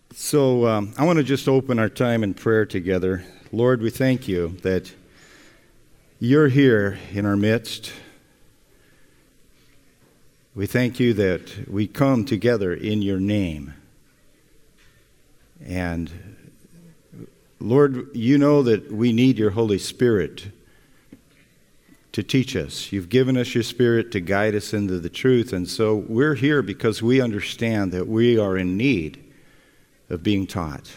I want to just open our time in prayer together. Lord, we thank you that you're here in our midst. We thank you that we come together in your name. And Lord, you know that we need your Holy Spirit to teach us. You've given us your Spirit to guide us into the truth. And so we're here because we understand that we are in need of being taught.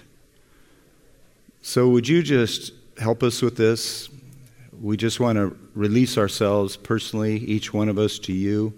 So would you just help us with this? We just want to release ourselves personally, each one of us, to you,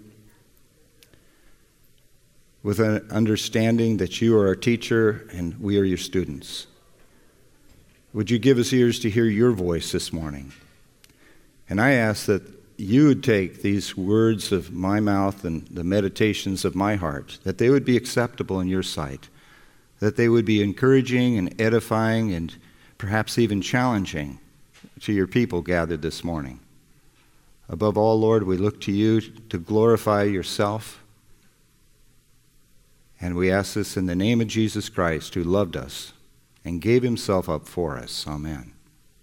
with an understanding that you are our teacher and we are your students. Would you give us ears to hear your voice this morning? And I ask that you would take these words of my mouth and the meditations of my heart, that they would be acceptable in your sight, that they would be encouraging and edifying and perhaps even challenging to your people gathered this morning. Above all, Lord, we look to you to glorify yourself. And we ask this in the name of Jesus Christ, who loved us and gave himself up for us. Amen.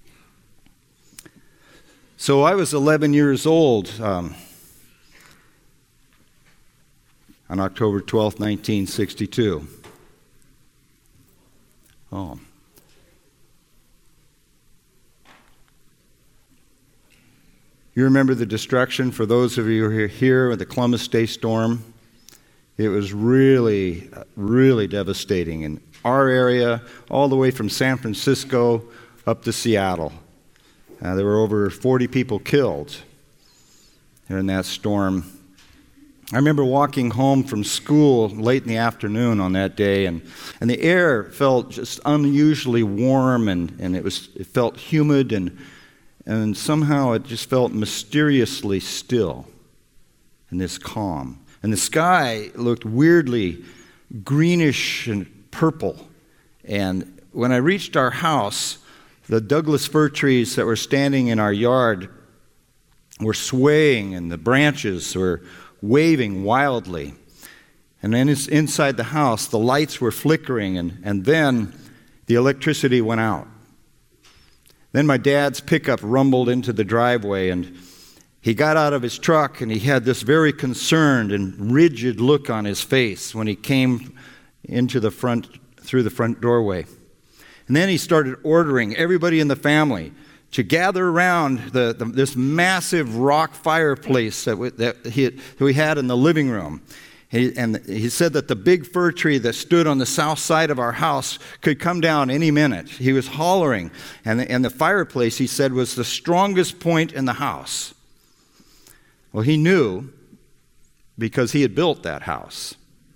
So I was 11 years old on October 12th, 1962. Oh. You remember the destruction, for those of you who are here, with the Columbus Day storm? It was really, really devastating in our area, all the way from San Francisco up to Seattle. There were over 40 people killed in that storm. I remember walking home from school late in the afternoon on that day, and the air felt just unusually warm, and it felt humid, and somehow it just felt mysteriously still in this calm. And the sky looked weirdly greenish and purple. And when I reached our house, the Douglas fir trees that were standing in our yard were swaying, and the branches were waving wildly. And then inside the house, the lights were flickering, and then the electricity went out. Then my dad's pickup rumbled into the driveway, and he got out of his truck, and he had this very concerned and rigid look on his face when he came into the front, through the front doorway. And then he started ordering everybody in the family to gather around this massive rock fireplace that we had in the living room. He said that the big fir tree that stood on the south side of our house could come down any minute. He was hollering. And the fireplace, he said, was the strongest point in the house. Well, he knew because he had built that house.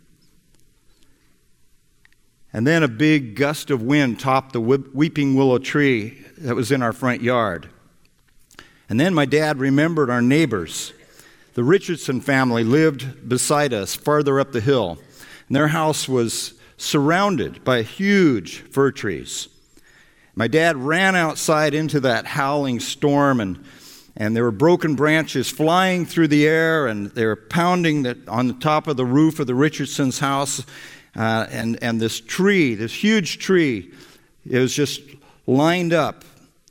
And then a big gust of wind topped the weeping willow tree that was in our front yard. And then my dad remembered our neighbors. The Richardson family lived beside us farther up the hill, and their house was surrounded by huge fir trees. My dad ran outside into that howling storm, and there were broken branches flying through the air, and they were pounding on the top of the roof of the Richardson's house. And this tree, this huge tree, it was just lined up,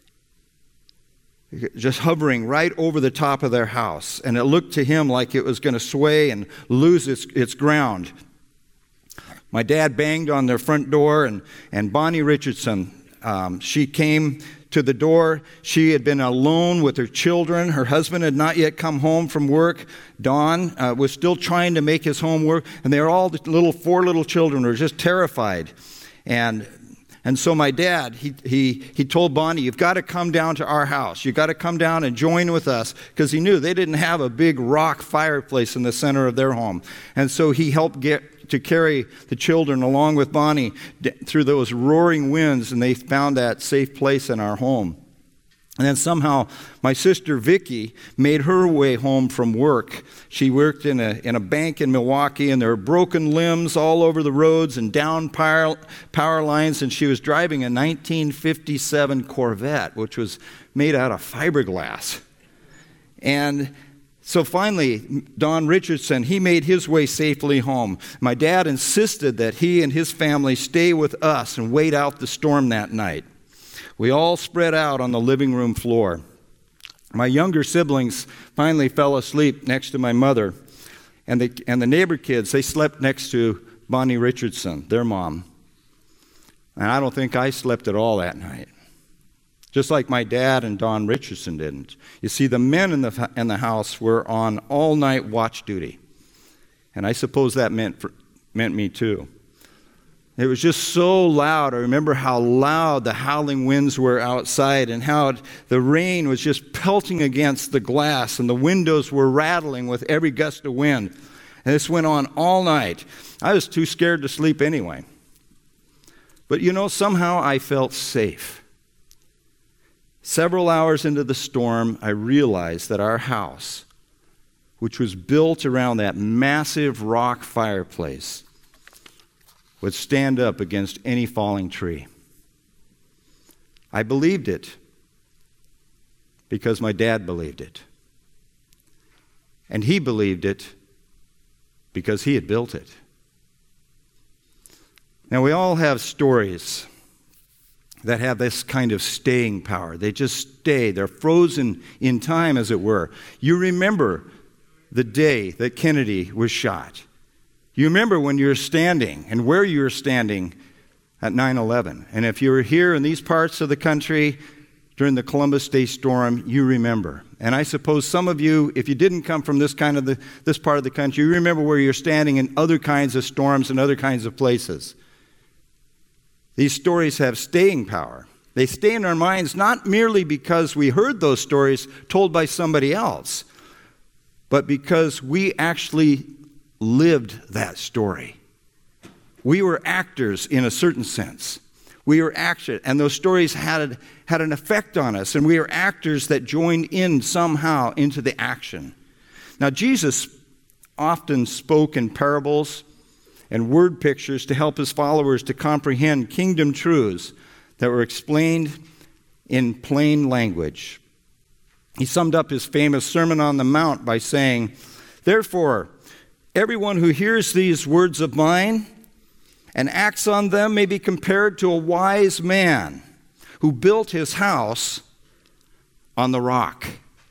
just hovering right over the top of their house. And it looked to him like it was going to sway and lose its ground. My dad banged on their front door, and Bonnie Richardson, she came to the door. She had been alone with her children. Her husband had not yet come home from work. Don was still trying to make his homework, and they were all four little children were just terrified. And so my dad, he told Bonnie, "You've got to come down to our house. You've got to come down and join with us," because he knew they didn't have a big rock fireplace in the center of their home. And so he helped carry the children along with Bonnie through those roaring winds, and they found that safe place in our home. And then somehow my sister Vicki made her way home from work. She worked in a bank in Milwaukee, and there were broken limbs all over the roads and down power lines, and she was driving a 1957 Corvette, which was made out of fiberglass. And So finally, Don Richardson, he made his way safely home. My dad insisted that he and his family stay with us and wait out the storm that night. We all spread out on the living room floor. My younger siblings finally fell asleep next to my mother, and the neighbor kids, they slept next to Bonnie Richardson, their mom. And I don't think I slept at all that night. Just like my dad and Don Richardson didn't. You see, the men in the house were on all-night watch duty. And I suppose that meant me too. It was just so loud. I remember how loud the howling winds were outside and how the rain was just pelting against the glass and the windows were rattling with every gust of wind. And this went on all night. I was too scared to sleep anyway. But somehow I felt safe. Several hours into the storm, I realized that our house, which was built around that massive rock fireplace, would stand up against any falling tree. I believed it because my dad believed it. And he believed it because he had built it. Now, we all have stories that have this kind of staying power. They just stay. They're frozen in time, as it were. You remember the day that Kennedy was shot. You remember when you were standing and where you were standing at 9/11. And if you were here in these parts of the country during the Columbus Day storm, you remember. And I suppose some of you, if you didn't come from this part of the country, you remember where you're standing in other kinds of storms and other kinds of places. These stories have staying power. They stay in our minds not merely because we heard those stories told by somebody else, but because we actually lived that story. We were actors in a certain sense. We were actors, and those stories had an effect on us, and we were actors that joined in somehow into the action. Now, Jesus often spoke in parables and word pictures to help his followers to comprehend kingdom truths that were explained in plain language. He summed up his famous Sermon on the Mount by saying, "Therefore, everyone who hears these words of mine and acts on them may be compared to a wise man who built his house on the rock.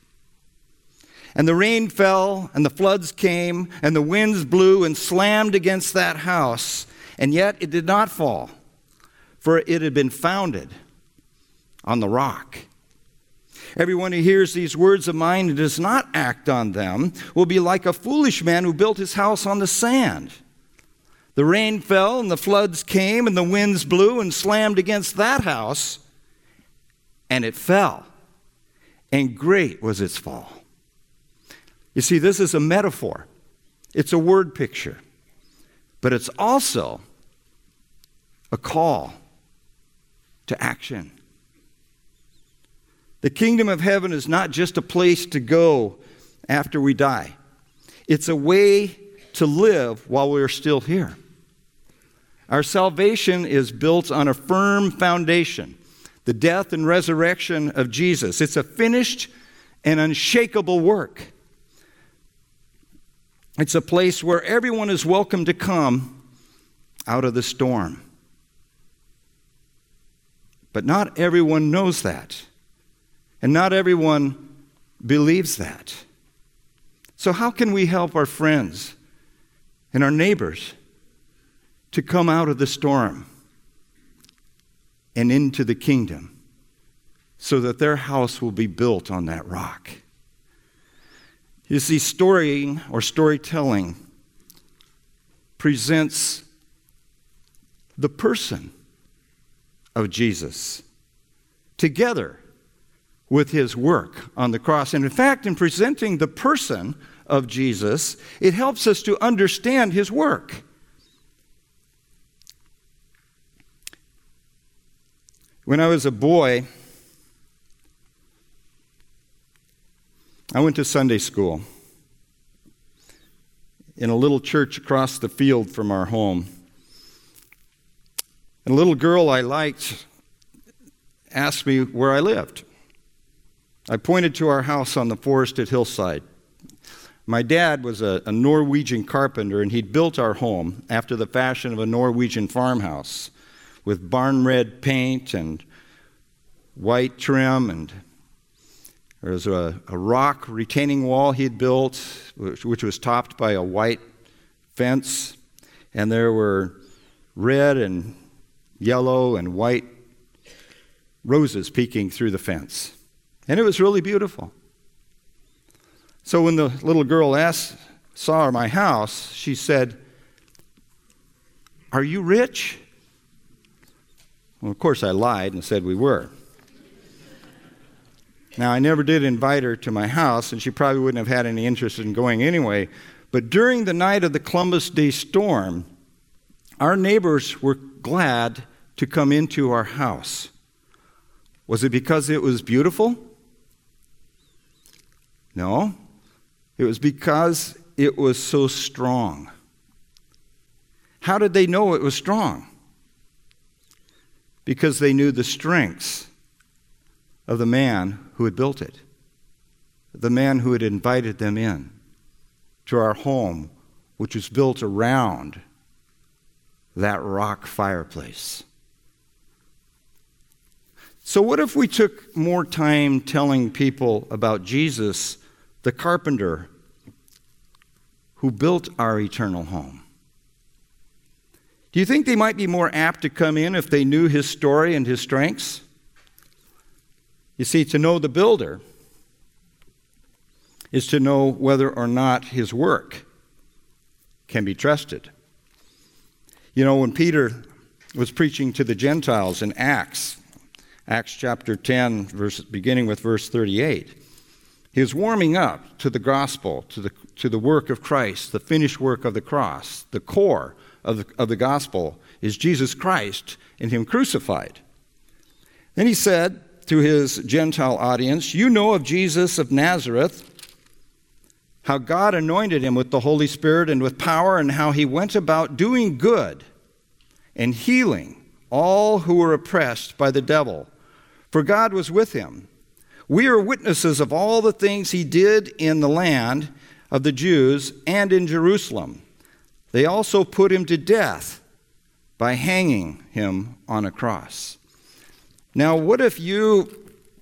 And the rain fell, and the floods came, and the winds blew and slammed against that house, and yet it did not fall, for it had been founded on the rock. Everyone who hears these words of mine and does not act on them will be like a foolish man who built his house on the sand. The rain fell, and the floods came, and the winds blew and slammed against that house, and it fell, and great was its fall." You see, this is a metaphor. It's a word picture. But it's also a call to action. The kingdom of heaven is not just a place to go after we die. It's a way to live while we're still here. Our salvation is built on a firm foundation, the death and resurrection of Jesus. It's a finished and unshakable work. It's a place where everyone is welcome to come out of the storm. But not everyone knows that. And not everyone believes that. So how can we help our friends and our neighbors to come out of the storm and into the kingdom so that their house will be built on that rock? You see, storytelling presents the person of Jesus together with his work on the cross. And in fact, in presenting the person of Jesus, it helps us to understand his work. When I was a boy, I went to Sunday school in a little church across the field from our home. And a little girl I liked asked me where I lived. I pointed to our house on the forested hillside. My dad was a Norwegian carpenter, and he'd built our home after the fashion of a Norwegian farmhouse with barn red paint and white trim, and there was a rock retaining wall he'd built, which was topped by a white fence, and there were red and yellow and white roses peeking through the fence. And it was really beautiful. So when the little girl saw my house, she said, "Are you rich?" Well, of course I lied and said we were. Now, I never did invite her to my house, and she probably wouldn't have had any interest in going anyway. But during the night of the Columbus Day storm, our neighbors were glad to come into our house. Was it because it was beautiful? No. It was because it was so strong. How did they know it was strong? Because they knew the strengths of the man who had built it, the man who had invited them in to our home, which was built around that rock fireplace. So what if we took more time telling people about Jesus, the carpenter who built our eternal home? Do you think they might be more apt to come in if they knew his story and his strengths? You see, to know the builder is to know whether or not his work can be trusted. You know, when Peter was preaching to the Gentiles in Acts chapter 10, beginning with verse 38, he was warming up to the gospel, to the work of Christ, the finished work of the cross. The core of the gospel is Jesus Christ and him crucified. Then he said to his Gentile audience, "You know of Jesus of Nazareth, how God anointed him with the Holy Spirit and with power, and how he went about doing good and healing all who were oppressed by the devil, for God was with him. We are witnesses of all the things he did in the land of the Jews and in Jerusalem. They also put him to death by hanging him on a cross." Now, what if you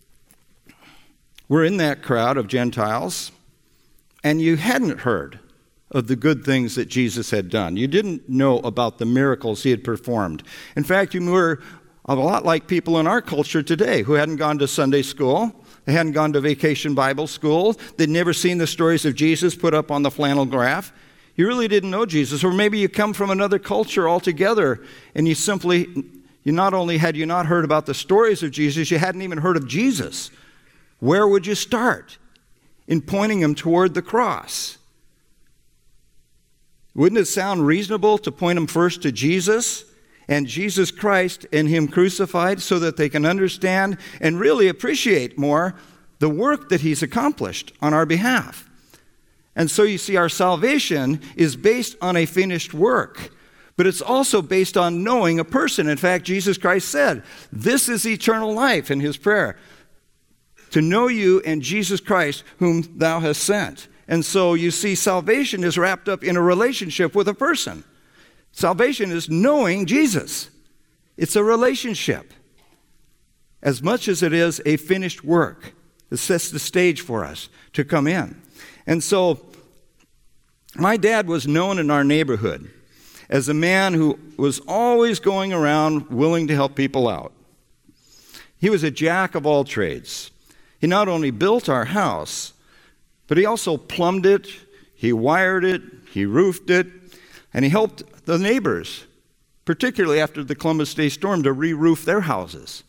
were in that crowd of Gentiles and you hadn't heard of the good things that Jesus had done? You didn't know about the miracles he had performed. In fact, you were a lot like people in our culture today who hadn't gone to Sunday school. They hadn't gone to vacation Bible school. They'd never seen the stories of Jesus put up on the flannel graph. You really didn't know Jesus. Or maybe you come from another culture altogether, and you not only had you not heard about the stories of Jesus, you hadn't even heard of Jesus. Where would you start in pointing him toward the cross? Wouldn't it sound reasonable to point them first to Jesus and Jesus Christ and him crucified, so that they can understand and really appreciate more the work that he's accomplished on our behalf? And so you see, our salvation is based on a finished work, but it's also based on knowing a person. In fact, Jesus Christ said, "This is eternal life," in his prayer, "to know you and Jesus Christ whom thou hast sent." And so you see, salvation is wrapped up in a relationship with a person. Salvation is knowing Jesus. It's a relationship as much as it is a finished work. It sets the stage for us to come in. And so my dad was known in our neighborhood as a man who was always going around willing to help people out. He was a jack of all trades. He not only built our house, but he also plumbed it, he wired it, he roofed it, and he helped the neighbors, particularly after the Columbus Day storm, to re-roof their houses.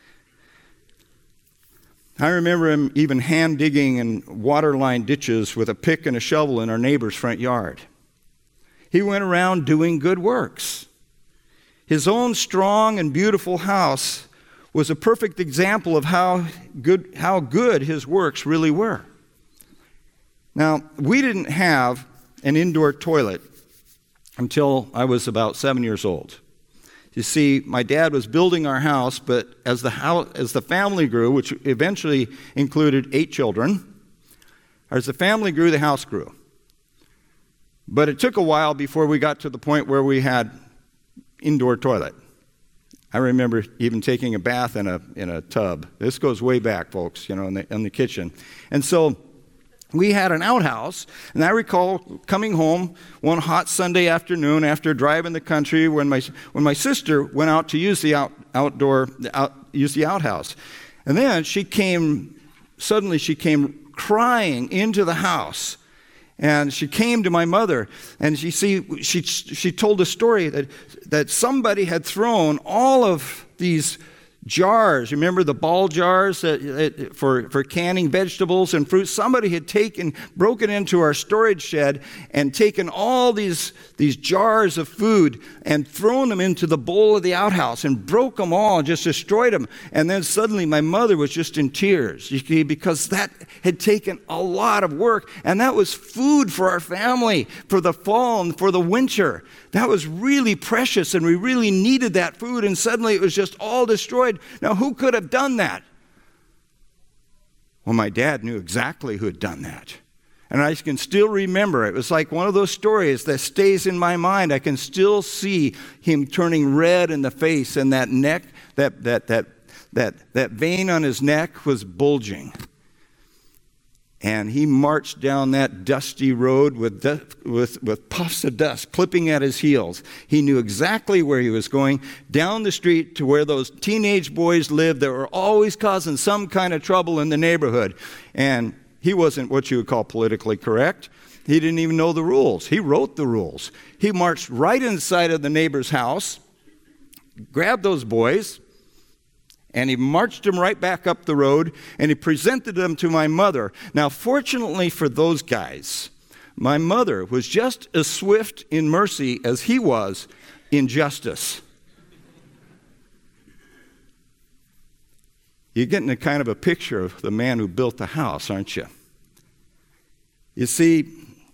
I remember him even hand-digging and water-lined ditches with a pick and a shovel in our neighbor's front yard. He went around doing good works. His own strong and beautiful house was a perfect example of how good his works really were. Now, we didn't have an indoor toilet until I was about 7 years old. You see, my dad was building our house, but as the family grew, which eventually included 8 children, as the family grew, the house grew. But it took a while before we got to the point where we had indoor toilet. I remember even taking a bath in a tub. This goes way back, folks, in the kitchen. And so we had an outhouse, and I recall coming home one hot Sunday afternoon after driving the country when my sister went out to use the outhouse. And then she came crying into the house. And she came to my mother, and she told a story that somebody had thrown all of these jars. Remember the ball jars for canning vegetables and fruit? Somebody had broken into our storage shed and taken all these jars of food and thrown them into the bowl of the outhouse and broke them all and just destroyed them. And then suddenly my mother was just in tears, because that had taken a lot of work, and that was food for our family for the fall and for the winter. That was really precious, and we really needed that food, and suddenly it was just all destroyed. Now, who could have done that? Well, my dad knew exactly who had done that. And I can still remember, it was like one of those stories that stays in my mind. I can still see him turning red in the face, and that neck, that vein on his neck was bulging. And he marched down that dusty road with puffs of dust clipping at his heels. He knew exactly where he was going, down the street to where those teenage boys lived that were always causing some kind of trouble in the neighborhood. And he wasn't what you would call politically correct. He didn't even know the rules. He wrote the rules. He marched right inside of the neighbor's house, grabbed those boys, and he marched them right back up the road, and he presented them to my mother. Now, fortunately for those guys, my mother was just as swift in mercy as he was in justice. You're getting a kind of a picture of the man who built the house, aren't you? You see,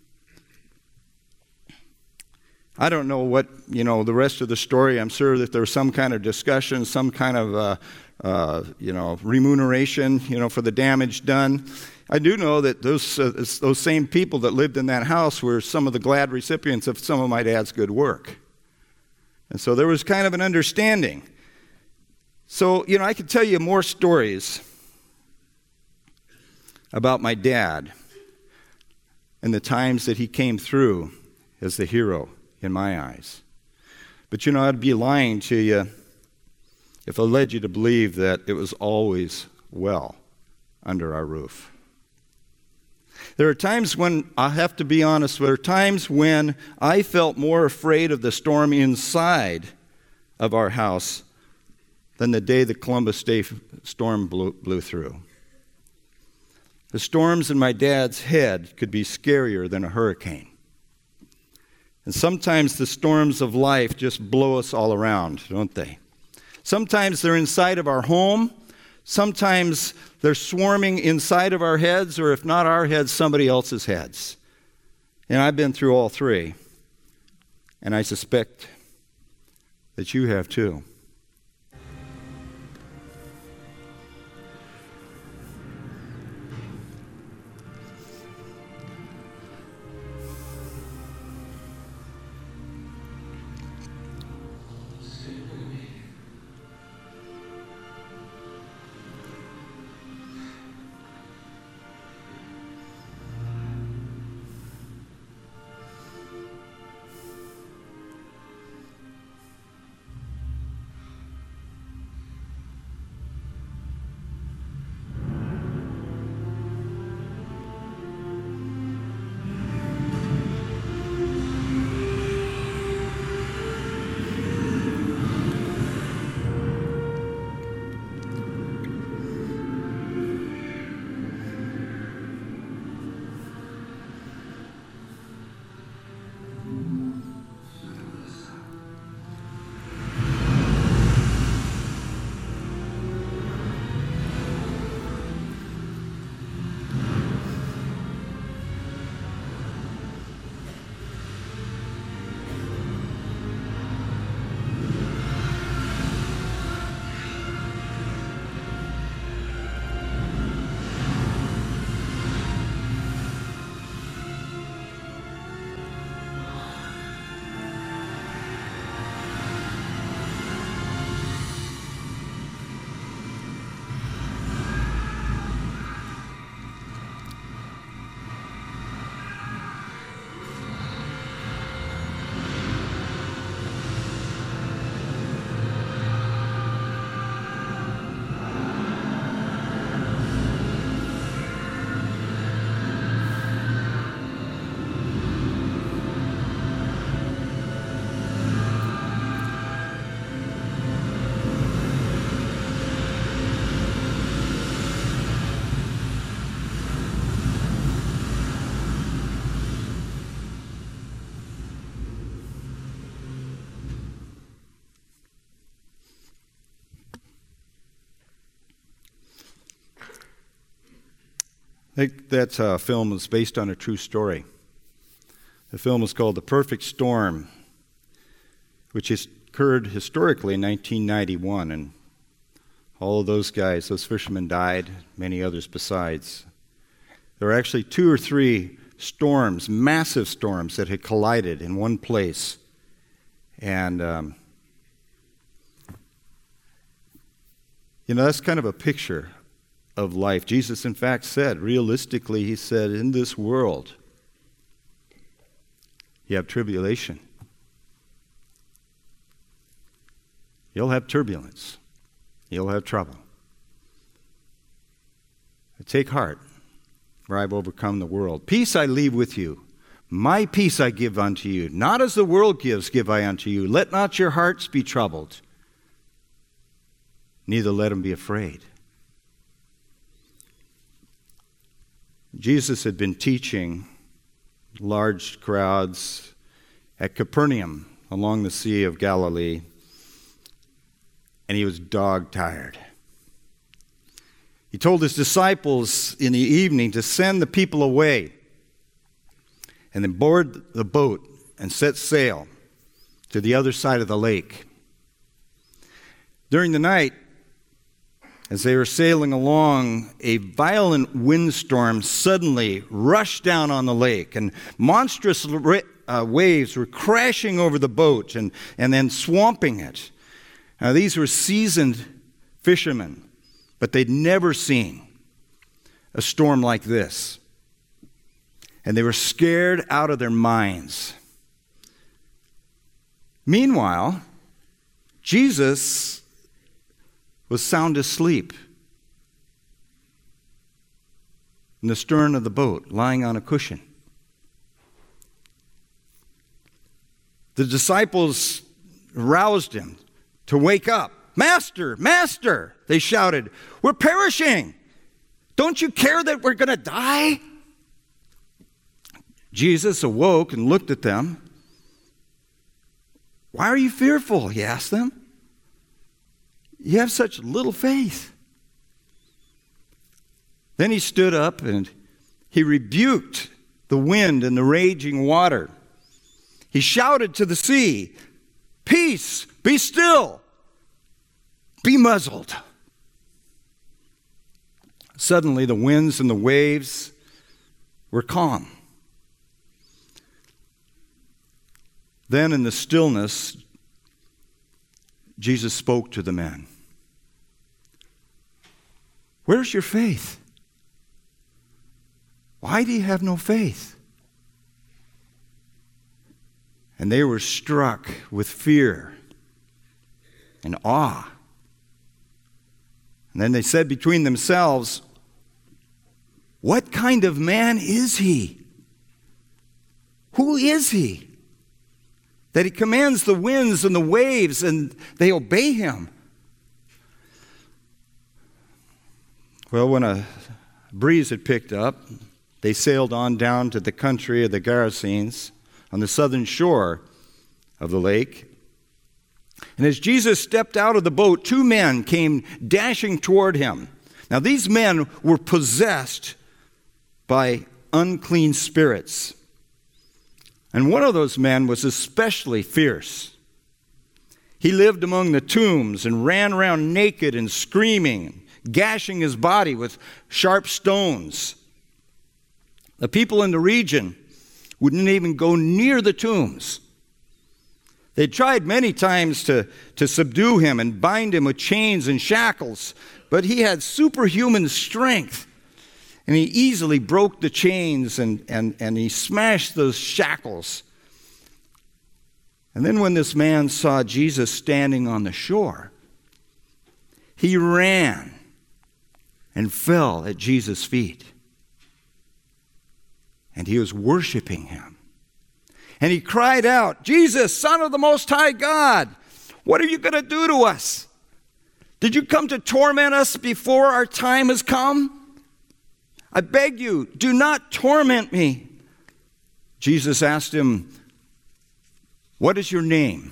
I don't know what, the rest of the story. I'm sure that there was some kind of discussion, some kind of, remuneration, for the damage done. I do know that those same people that lived in that house were some of the glad recipients of some of my dad's good work. And so there was kind of an understanding. So, I could tell you more stories about my dad and the times that he came through as the hero in my eyes. But I'd be lying to you if I led you to believe that it was always well under our roof. There are times when, I have to be honest, there are times when I felt more afraid of the storm inside of our house than the day the Columbus Day storm blew through. The storms in my dad's head could be scarier than a hurricane. And sometimes the storms of life just blow us all around, don't they? Sometimes they're inside of our home. Sometimes they're swarming inside of our heads, or if not our heads, somebody else's heads. And I've been through all three. And I suspect that you have too. That film was based on a true story. The film is called The Perfect Storm, which occurred historically in 1991, and all of those guys, those fishermen died, many others besides. There were actually 2 or 3 storms, massive storms, that had collided in one place. And, that's kind of a picture of life. Jesus, in fact, said, realistically, he said, in this world, you have tribulation. You'll have turbulence. You'll have trouble. But take heart, for I have overcome the world. Peace I leave with you. My peace I give unto you. Not as the world gives, give I unto you. Let not your hearts be troubled, neither let them be afraid. Jesus had been teaching large crowds at Capernaum along the Sea of Galilee, and he was dog-tired. He told his disciples in the evening to send the people away and then board the boat and set sail to the other side of the lake. During the night, as they were sailing along, a violent windstorm suddenly rushed down on the lake, and monstrous waves were crashing over the boat and then swamping it. Now, these were seasoned fishermen, but they'd never seen a storm like this. And they were scared out of their minds. Meanwhile, Jesus was sound asleep in the stern of the boat, lying on a cushion. The disciples roused him to wake up. Master, Master, they shouted, we're perishing. Don't you care that we're going to die? Jesus awoke and looked at them. Why are you fearful? He asked them. You have such little faith. Then he stood up and he rebuked the wind and the raging water. He shouted to the sea, peace, be still, be muzzled. Suddenly the winds and the waves were calm. Then in the stillness, Jesus spoke to the men. Where's your faith? Why do you have no faith? And they were struck with fear and awe. And then they said between themselves, what kind of man is he? Who is he? That he commands the winds and the waves and they obey him. Well, when a breeze had picked up, they sailed on down to the country of the Gerasenes on the southern shore of the lake. And as Jesus stepped out of the boat, 2 men came dashing toward him. Now, these men were possessed by unclean spirits. And one of those men was especially fierce. He lived among the tombs and ran around naked and screaming, gashing his body with sharp stones. The people in the region wouldn't even go near the tombs. They tried many times to subdue him and bind him with chains and shackles, but he had superhuman strength. And he easily broke the chains and he smashed those shackles. And then when this man saw Jesus standing on the shore, he ran and fell at Jesus' feet. And he was worshiping him. And he cried out, Jesus, Son of the Most High God, what are you going to do to us? Did you come to torment us before our time has come? I beg you, do not torment me. Jesus asked him, what is your name?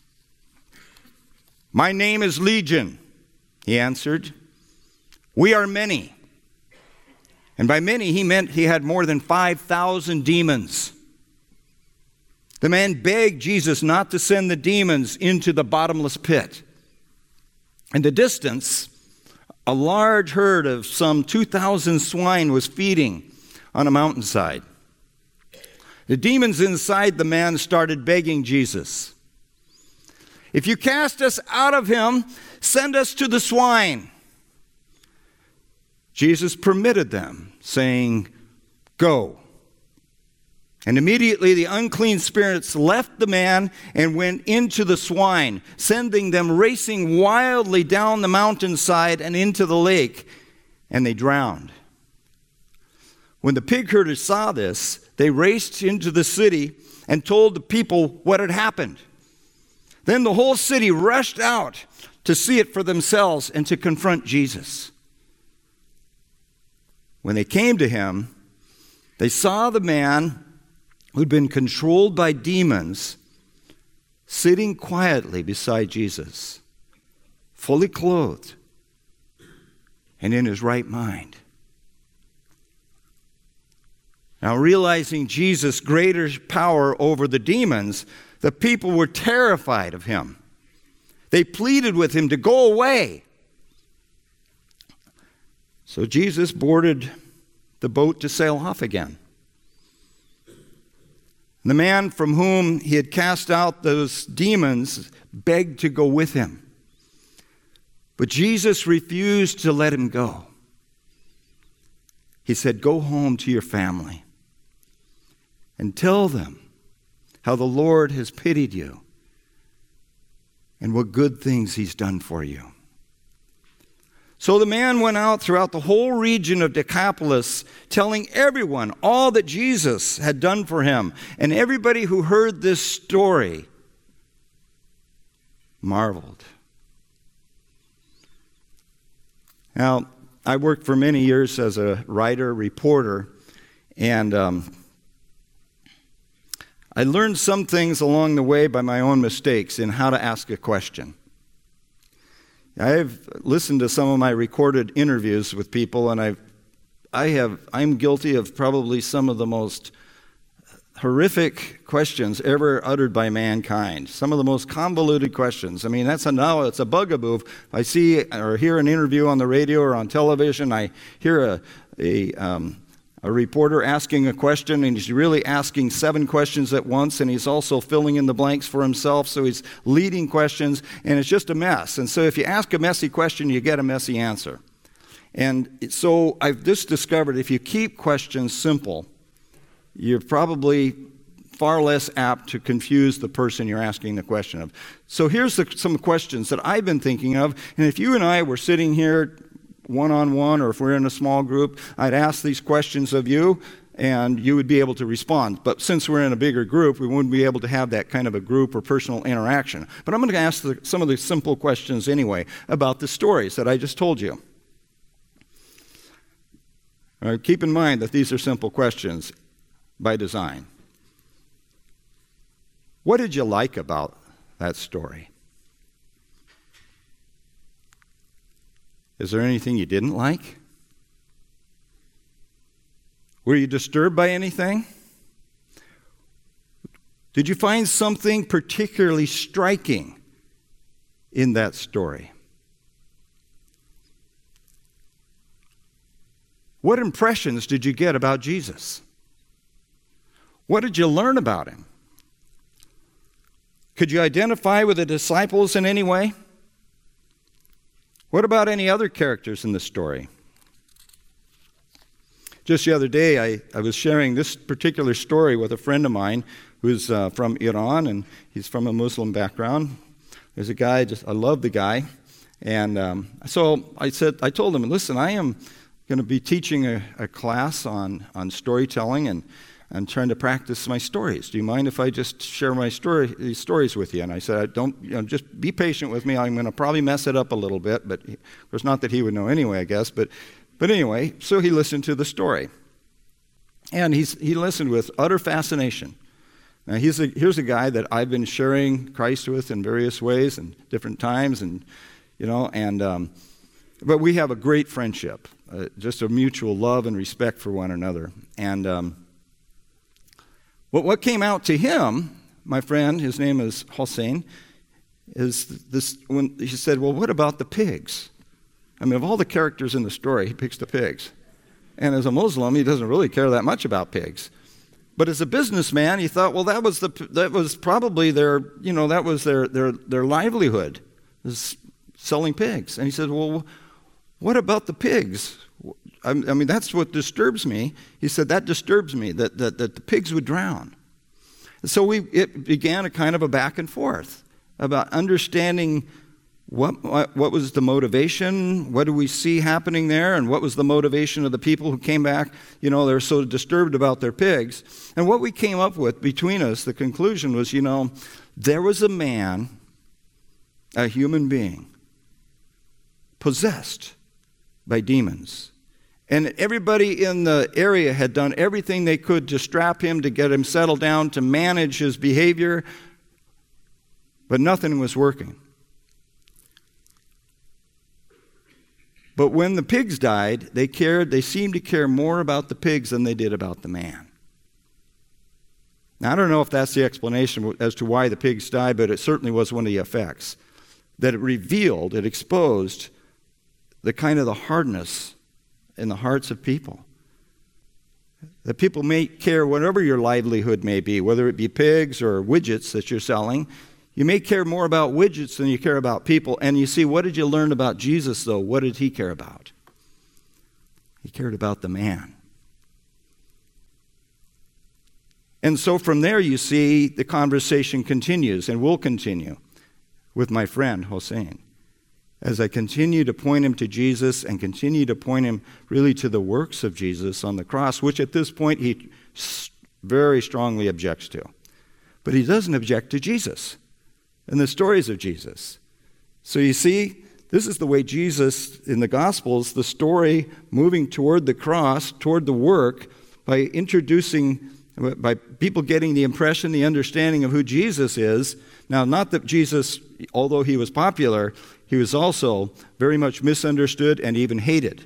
My name is Legion, he answered. We are many. And by many, he meant he had more than 5,000 demons. The man begged Jesus not to send the demons into the bottomless pit. In the distance, a large herd of some 2,000 swine was feeding on a mountainside. The demons inside the man started begging Jesus, "If you cast us out of him, send us to the swine." Jesus permitted them, saying, "Go." And immediately the unclean spirits left the man and went into the swine, sending them racing wildly down the mountainside and into the lake, and they drowned. When the pig herders saw this, they raced into the city and told the people what had happened. Then the whole city rushed out to see it for themselves and to confront Jesus. When they came to him, they saw the man who'd been controlled by demons sitting quietly beside Jesus, fully clothed and in his right mind. Now, realizing Jesus' greater power over the demons, the people were terrified of him. They pleaded with him to go away. So Jesus boarded the boat to sail off again. The man from whom he had cast out those demons begged to go with him. But Jesus refused to let him go. He said, "Go home to your family and tell them how the Lord has pitied you and what good things he's done for you." So the man went out throughout the whole region of Decapolis, telling everyone all that Jesus had done for him. And everybody who heard this story marveled. Now, I worked for many years as a writer, reporter, and I learned some things along the way by my own mistakes in how to ask a question. I've listened to some of my recorded interviews with people, and I'm guilty of probably some of the most horrific questions ever uttered by mankind. Some of the most convoluted questions. I mean, it's a bugaboo. If I see or hear an interview on the radio or on television, I hear a reporter asking a question, and he's really asking 7 questions at once, and he's also filling in the blanks for himself, so he's leading questions, and it's just a mess. And so if you ask a messy question, you get a messy answer. And so I've just discovered if you keep questions simple, you're probably far less apt to confuse the person you're asking the question of. So here's some questions that I've been thinking of, and if you and I were sitting here one-on-one, or if we're in a small group, I'd ask these questions of you, and you would be able to respond. But since we're in a bigger group, we wouldn't be able to have that kind of a group or personal interaction. But I'm going to ask some of the simple questions anyway about the stories that I just told you. All right, keep in mind that these are simple questions by design. What did you like about that story? Is there anything you didn't like? Were you disturbed by anything? Did you find something particularly striking in that story? What impressions did you get about Jesus? What did you learn about him? Could you identify with the disciples in any way? What about any other characters in the story? Just the other day, I was sharing this particular story with a friend of mine who's from Iran, and he's from a Muslim background. There's a guy, I love the guy. And so I told him, listen, I am going to be teaching a class on storytelling, and I'm trying to practice my stories. Do you mind if I just share these stories with you? And I said, just be patient with me. I'm going to probably mess it up a little bit, but of course, not that he would know anyway, I guess. But anyway, so he listened to the story. And he listened with utter fascination. Now, here's a guy that I've been sharing Christ with in various ways and different times, but we have a great friendship. just a mutual love and respect for one another. And what came out to him, my friend, his name is Hossein, is this, when he said, well, what about the pigs? I mean, of all the characters in the story, he picks the pigs. And as a Muslim, he doesn't really care that much about pigs. But as a businessman, he thought, well, that was probably their livelihood, is selling pigs. And he said, well, what about the pigs? I mean, that's what disturbs me. He said, that disturbs me, that the pigs would drown. And so it began a kind of a back and forth about understanding what was the motivation, what do we see happening there, and what was the motivation of the people who came back. They were so disturbed about their pigs. And what we came up with between us, the conclusion was, there was a man, a human being, possessed by demons. And everybody in the area had done everything they could to strap him, to get him settled down, to manage his behavior, but nothing was working. But when the pigs died, they seemed to care more about the pigs than they did about the man. Now, I don't know if that's the explanation as to why the pigs died, but it certainly was one of the effects. That it exposed the kind of the hardness in the hearts of people. That people may care whatever your livelihood may be, whether it be pigs or widgets that you're selling. You may care more about widgets than you care about people. And you see, what did you learn about Jesus, though? What did he care about? He cared about the man. And so from there, you see, the conversation continues and will continue with my friend, Hossein, as I continue to point him to Jesus and continue to point him really to the works of Jesus on the cross, which at this point he very strongly objects to. But he doesn't object to Jesus and the stories of Jesus. So you see, this is the way Jesus, in the Gospels, the story moving toward the cross, toward the work, by people getting the impression, the understanding of who Jesus is. Now, not that Jesus, although he was popular, he was also very much misunderstood and even hated.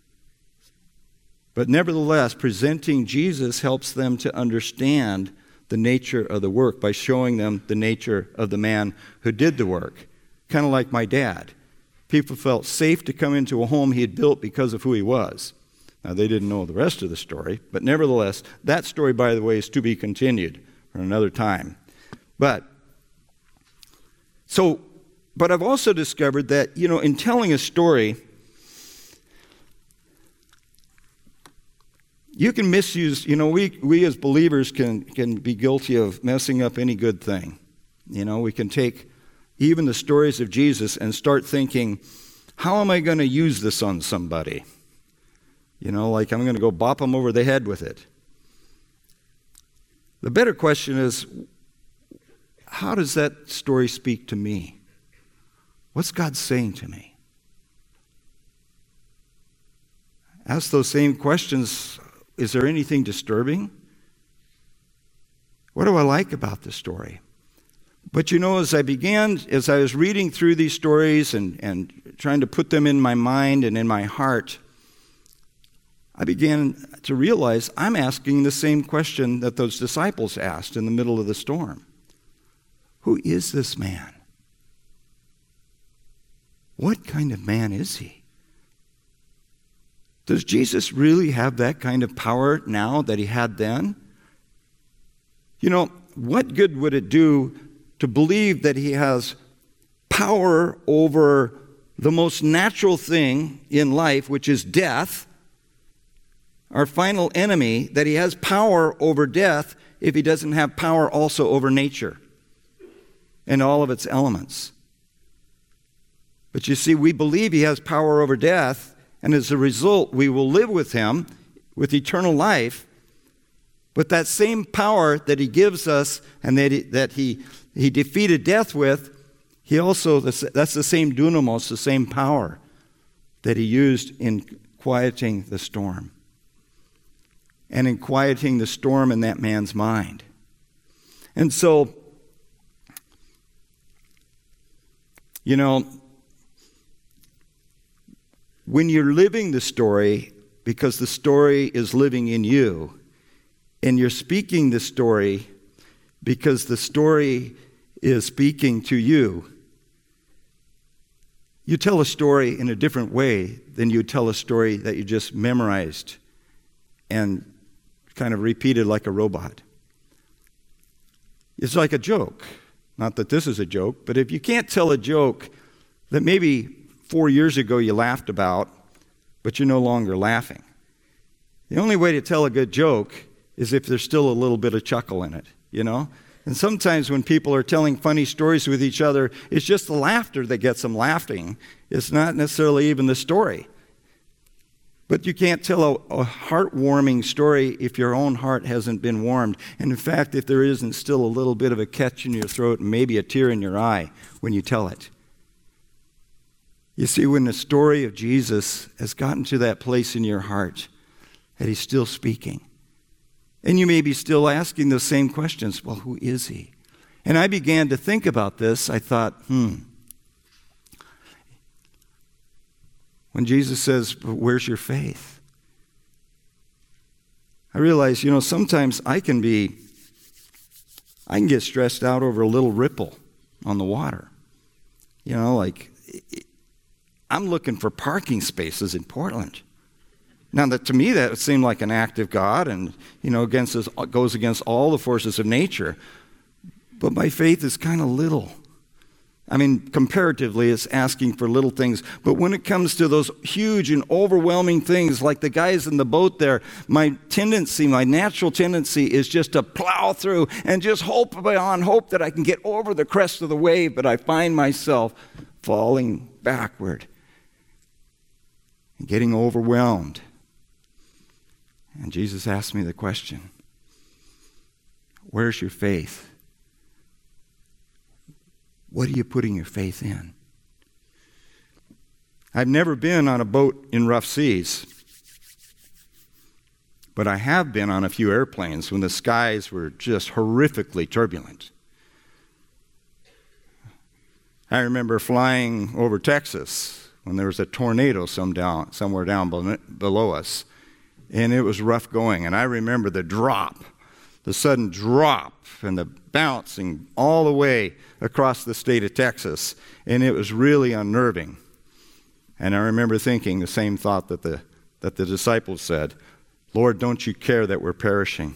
But nevertheless, presenting Jesus helps them to understand the nature of the work by showing them the nature of the man who did the work. Kind of like my dad. People felt safe to come into a home he had built because of who he was. Now, they didn't know the rest of the story, but nevertheless, that story, by the way, is to be continued for another time. But I've also discovered that, in telling a story, you can misuse, we as believers can be guilty of messing up any good thing. We can take even the stories of Jesus and start thinking, how am I going to use this on somebody? Like I'm going to go bop them over the head with it. The better question is, how does that story speak to me? What's God saying to me? Ask those same questions. Is there anything disturbing? What do I like about the story? But as I was reading through these stories and trying to put them in my mind and in my heart, I began to realize I'm asking the same question that those disciples asked in the middle of the storm. Who is this man? What kind of man is he? Does Jesus really have that kind of power now that he had then? What good would it do to believe that he has power over the most natural thing in life, which is death, our final enemy, that he has power over death if he doesn't have power also over nature and all of its elements? But you see, we believe he has power over death, and as a result, we will live with him with eternal life. But that same power that he gives us and that he defeated death with, that's the same dunamos, the same power that he used in quieting the storm. And in quieting the storm in that man's mind. And so, when you're living the story, because the story is living in you, and you're speaking the story because the story is speaking to you, you tell a story in a different way than you tell a story that you just memorized and kind of repeated like a robot. It's like a joke. Not that this is a joke, but if you can't tell a joke that maybe 4 years ago you laughed about, but you're no longer laughing. The only way to tell a good joke is if there's still a little bit of chuckle in it, you know? And sometimes when people are telling funny stories with each other, it's just the laughter that gets them laughing. It's not necessarily even the story. But you can't tell a heartwarming story if your own heart hasn't been warmed. And in fact, if there isn't still a little bit of a catch in your throat and maybe a tear in your eye when you tell it. You see, when the story of Jesus has gotten to that place in your heart that he's still speaking, and you may be still asking those same questions. Well, who is he? And I began to think about this. I thought, When Jesus says, where's your faith? I realized, sometimes I can get stressed out over a little ripple on the water. I'm looking for parking spaces in Portland. Now, to me, that seemed like an act of God and, goes against all the forces of nature. But my faith is kind of little. I mean, comparatively, it's asking for little things. But when it comes to those huge and overwhelming things, like the guys in the boat there, my natural tendency is just to plow through and just hope beyond hope that I can get over the crest of the wave, but I find myself falling backward and getting overwhelmed. And Jesus asked me the question, where's your faith? What are you putting your faith in? I've never been on a boat in rough seas, but I have been on a few airplanes when the skies were just horrifically turbulent. I remember flying over Texas when there was a tornado somewhere down below us. And it was rough going. And I remember the sudden drop, and the bouncing all the way across the state of Texas. And it was really unnerving. And I remember thinking the same thought that the disciples said, Lord, don't you care that we're perishing?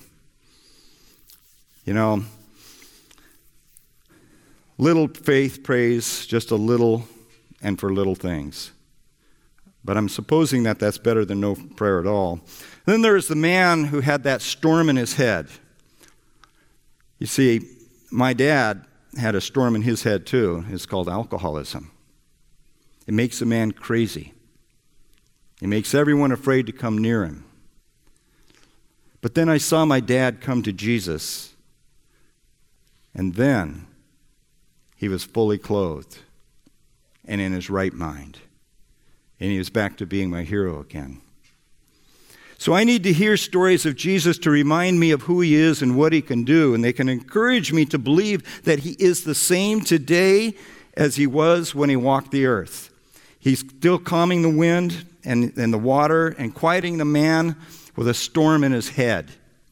Little faith prays just a little and for little things. But I'm supposing that that's better than no prayer at all. Then there's the man who had that storm in his head. You see, my dad had a storm in his head too. It's called alcoholism. It makes a man crazy. It makes everyone afraid to come near him. But then I saw my dad come to Jesus, and then he was fully clothed and in his right mind. And he was back to being my hero again. So I need to hear stories of Jesus to remind me of who he is and what he can do. And they can encourage me to believe that he is the same today as he was when he walked the earth. He's still calming the wind and the water and quieting the man with a storm in his head.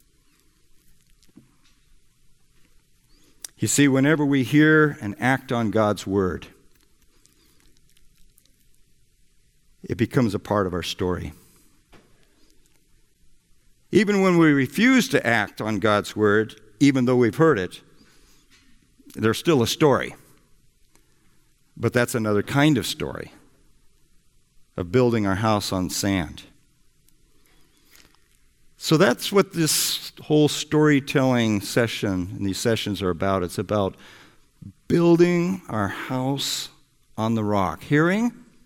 You see, whenever we hear and act on God's word, it becomes a part of our story. Even when we refuse to act on God's word, even though we've heard it, there's still a story. But that's another kind of story, of building our house on sand. So that's what this whole storytelling session and these sessions are about. It's about building our house on the rock. Hearing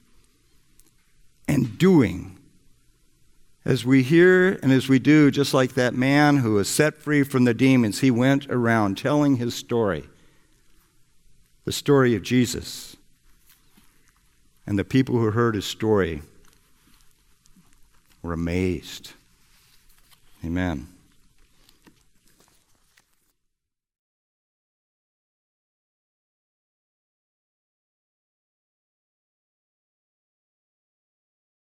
and doing. As we hear and as we do, just like that man who was set free from the demons, he went around telling his story, the story of Jesus. And the people who heard his story were amazed. Amen.